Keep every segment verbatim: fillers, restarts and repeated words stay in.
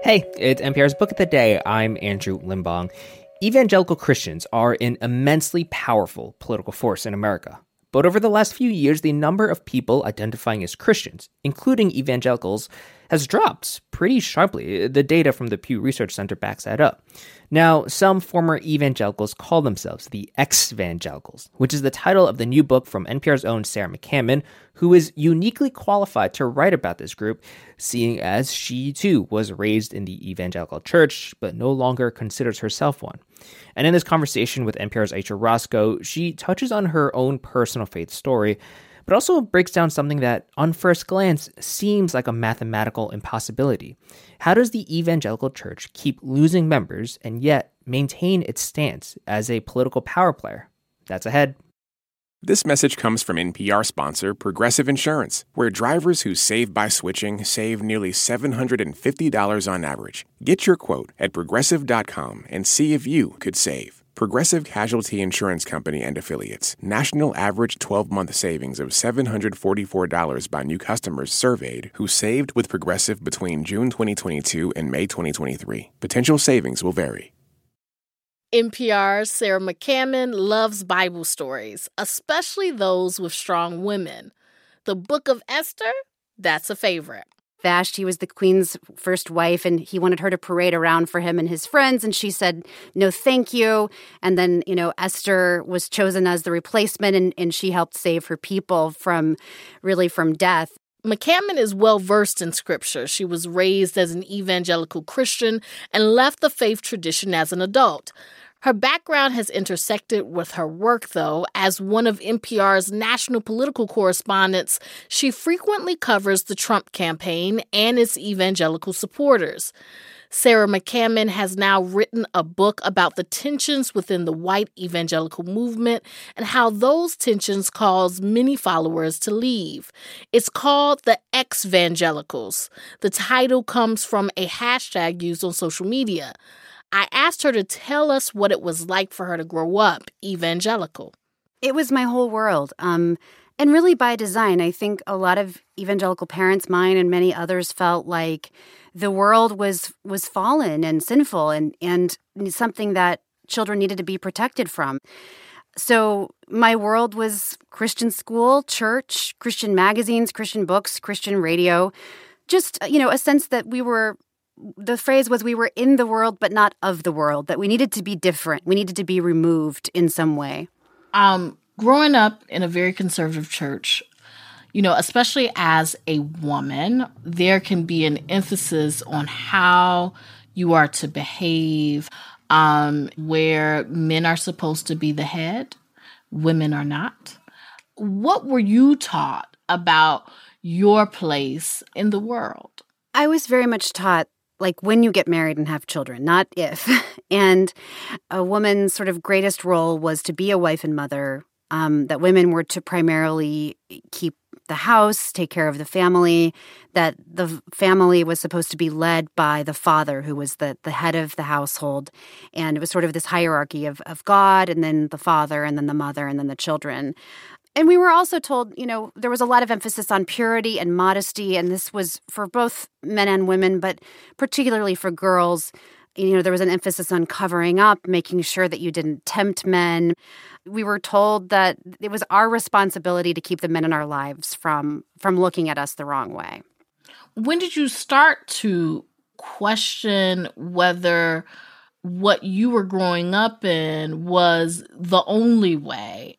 Hey, it's N P R's Book of the Day. I'm Andrew Limbong. Evangelical Christians are an immensely powerful political force in America. But over the last few years, the number of people identifying as Christians, including evangelicals, has dropped pretty sharply. The data from the Pew Research Center backs that up. Now, some former evangelicals call themselves the ex-evangelicals, which is the title of the new book from N P R's own Sarah McCammon, who is uniquely qualified to write about this group, seeing as she too was raised in the evangelical church, but no longer considers herself one. And in this conversation with N P R's Aisha Roscoe, she touches on her own personal faith story, but also breaks down something that, on first glance, seems like a mathematical impossibility. How does the evangelical church keep losing members and yet maintain its stance as a political power player? That's ahead. This message comes from N P R sponsor Progressive Insurance, where drivers who save by switching save nearly seven hundred fifty dollars on average. Get your quote at progressive dot com and see if you could save. Progressive Casualty Insurance Company and Affiliates. National average twelve-month savings of seven hundred forty-four dollars by new customers surveyed who saved with Progressive between June twenty twenty-two and May twenty twenty-three. Potential savings will vary. N P R's Sarah McCammon loves Bible stories, especially those with strong women. The Book of Esther, that's a favorite. Vashti was the queen's first wife, and he wanted her to parade around for him and his friends, and she said, no, thank you. And then, you know, Esther was chosen as the replacement, and, and she helped save her people from, really from death. McCammon is well-versed in Scripture. She was raised as an evangelical Christian and left the faith tradition as an adult. Her background has intersected with her work, though. As one of N P R's national political correspondents, she frequently covers the Trump campaign and its evangelical supporters. Sarah McCammon has now written a book about the tensions within the white evangelical movement and how those tensions cause many followers to leave. It's called The Ex-Vangelicals. The title comes from a hashtag used on social media. I asked her to tell us what it was like for her to grow up evangelical. It was my whole world. Um, and really by design. I think a lot of evangelical parents, mine and many others, felt like the world was was fallen and sinful and, and something that children needed to be protected from. So my world was Christian school, church, Christian magazines, Christian books, Christian radio. Just, you know, a sense that we were... The phrase was we were in the world, but not of the world, that we needed to be different. We needed to be removed in some way. Um, growing up in a very conservative church, you know, especially as a woman, there can be an emphasis on how you are to behave, um, where men are supposed to be the head, women are not. What were you taught about your place in the world? I was very much taught, like, when you get married and have children, not if. And a woman's sort of greatest role was to be a wife and mother, um, that women were to primarily keep the house, take care of the family, that the family was supposed to be led by the father, who was the, the head of the household. And it was sort of this hierarchy of, of God, and then the father, and then the mother, and then the children. And we were also told, you know, there was a lot of emphasis on purity and modesty, and this was for both men and women, but particularly for girls. You know, there was an emphasis on covering up, making sure that you didn't tempt men. We were told that it was our responsibility to keep the men in our lives from, from looking at us the wrong way. When did you start to question whether what you were growing up in was the only way?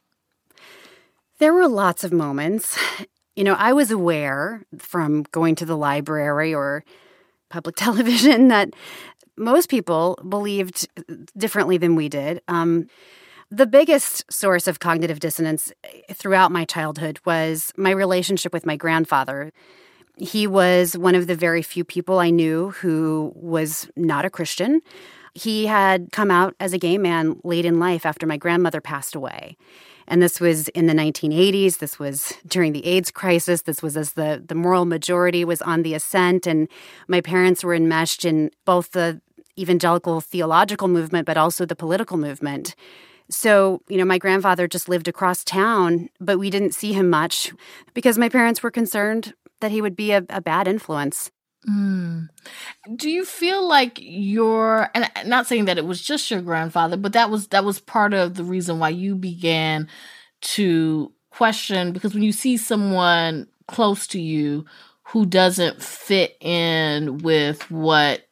There were lots of moments. You know, I was aware from going to the library or public television that most people believed differently than we did. Um, the biggest source of cognitive dissonance throughout my childhood was my relationship with my grandfather. He was one of the very few people I knew who was not a Christian. He had come out as a gay man late in life after my grandmother passed away. And this was in the nineteen eighties. This was during the AIDS crisis. This was as the, the moral majority was on the ascent. And my parents were enmeshed in both the evangelical theological movement, but also the political movement. So, you know, my grandfather just lived across town, but we didn't see him much because my parents were concerned that he would be a, a bad influence. Mm. Do you feel like you're, and I'm not saying that it was just your grandfather, but that was that was part of the reason why you began to question, because when you see someone close to you who doesn't fit in with what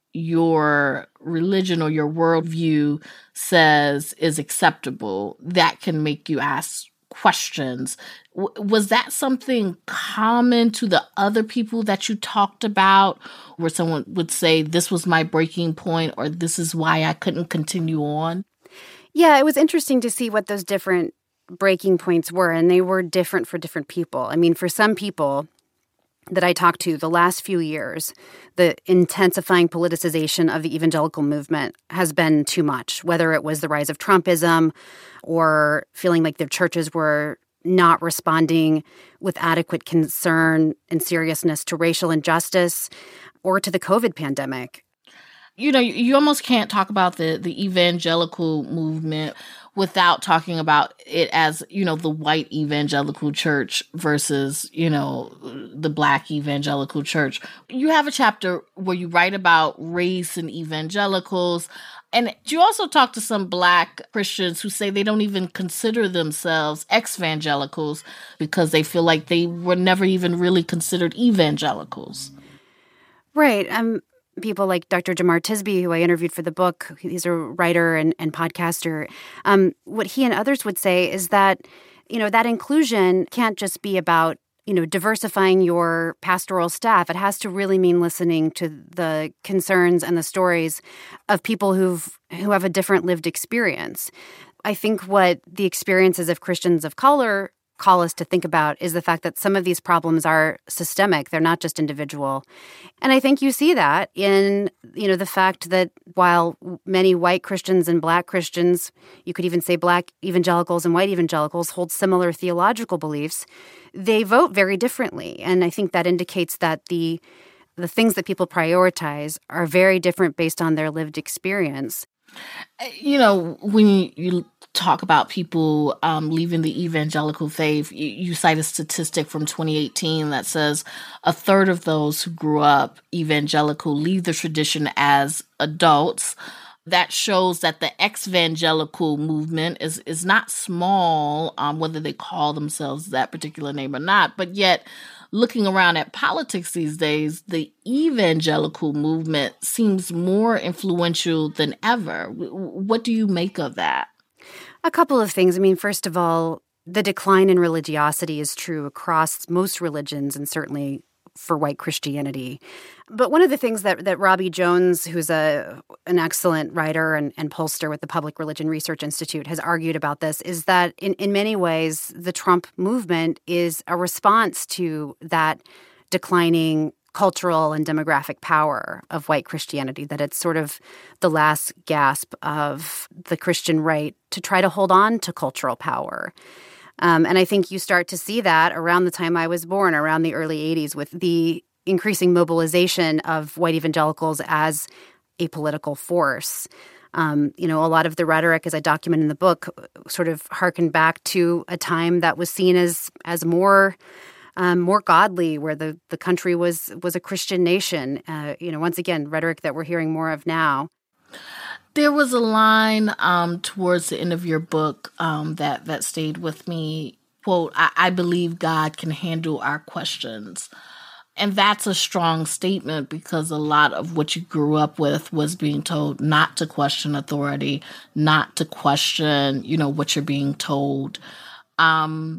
your religion or your worldview says is acceptable, that can make you ask questions. W- was that something common to the other people that you talked about, where someone would say, this was my breaking point, or this is why I couldn't continue on? Yeah, it was interesting to see what those different breaking points were, and they were different for different people. I mean, for some people that I talked to the last few years, the intensifying politicization of the evangelical movement has been too much, whether it was the rise of Trumpism or feeling like their churches were not responding with adequate concern and seriousness to racial injustice or to the COVID pandemic. You know, you almost can't talk about the, the evangelical movement without talking about it as, you know, the white evangelical church versus, you know, the black evangelical church. You have a chapter where you write about race and evangelicals. And you also talk to some black Christians who say they don't even consider themselves ex-evangelicals because they feel like they were never even really considered evangelicals. Right. Um. People like Doctor Jemar Tisby, who I interviewed for the book, he's a writer and, and podcaster. Um, what he and others would say is that, you know, that inclusion can't just be about, you know, diversifying your pastoral staff. It has to really mean listening to the concerns and the stories of people who've who have a different lived experience. I think what the experiences of Christians of color call us to think about is the fact that some of these problems are systemic. They're not just individual. And I think you see that in, you know, the fact that while many white Christians and black Christians, you could even say black evangelicals and white evangelicals hold similar theological beliefs, they vote very differently. And I think that indicates that the the things that people prioritize are very different based on their lived experience. You know, when you talk about people um, leaving the evangelical faith, you, you cite a statistic from twenty eighteen that says a third of those who grew up evangelical leave the tradition as adults. That shows that the ex-evangelical movement is, is not small, um, whether they call themselves that particular name or not, but yet looking around at politics these days, the evangelical movement seems more influential than ever. What do you make of that? A couple of things. I mean, first of all, the decline in religiosity is true across most religions and certainly for white Christianity. But one of the things that, that Robbie Jones, who's a an excellent writer and, and pollster with the Public Religion Research Institute, has argued about this, is that in, in many ways, the Trump movement is a response to that declining cultural and demographic power of white Christianity, that it's sort of the last gasp of the Christian right to try to hold on to cultural power. Um, and I think you start to see that around the time I was born, around the early eighties, with the increasing mobilization of white evangelicals as a political force. Um, you know, a lot of the rhetoric, as I document in the book, sort of harkened back to a time that was seen as as more um, more godly, where the, the country was was a Christian nation. Uh, you know, once again, rhetoric that we're hearing more of now. There was a line um, towards the end of your book um, that, that stayed with me. Quote, I, I believe God can handle our questions. And that's a strong statement because a lot of what you grew up with was being told not to question authority, not to question, you know, what you're being told. Um,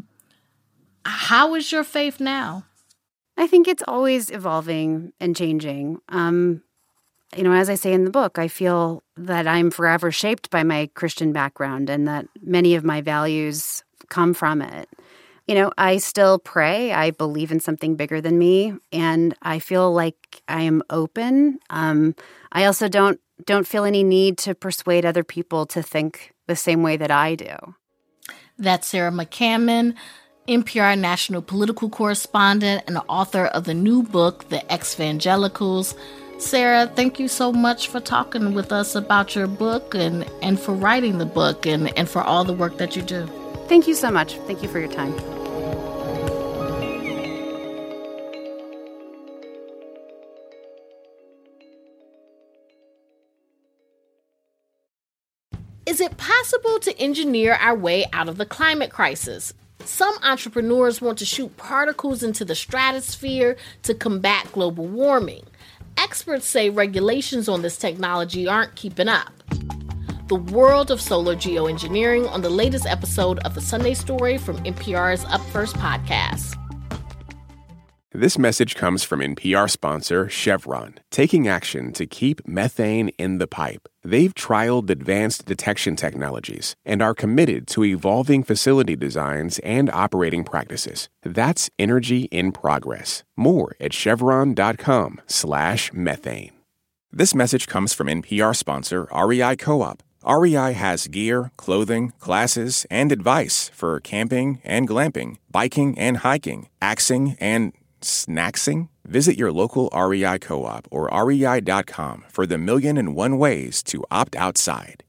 how is your faith now? I think it's always evolving and changing. Um You know, as I say in the book, I feel that I'm forever shaped by my Christian background and that many of my values come from it. You know, I still pray. I believe in something bigger than me, and I feel like I am open. Um, I also don't don't feel any need to persuade other people to think the same way that I do. That's Sarah McCammon, N P R national political correspondent and the author of the new book, The Ex-Evangelicals. Sarah, thank you so much for talking with us about your book and, and for writing the book and, and for all the work that you do. Thank you so much. Thank you for your time. Is it possible to engineer our way out of the climate crisis? Some entrepreneurs want to shoot particles into the stratosphere to combat global warming. Experts say regulations on this technology aren't keeping up. The world of solar geoengineering on the latest episode of The Sunday Story from N P R's Up First podcast. This message comes from N P R sponsor Chevron, taking action to keep methane in the pipe. They've trialed advanced detection technologies and are committed to evolving facility designs and operating practices. That's energy in progress. More at chevron.com slash methane. This message comes from N P R sponsor R E I Co-op. R E I has gear, clothing, classes, and advice for camping and glamping, biking and hiking, axing and snacksing? Visit your local R E I co-op or R E I dot com for the million and one ways to opt outside.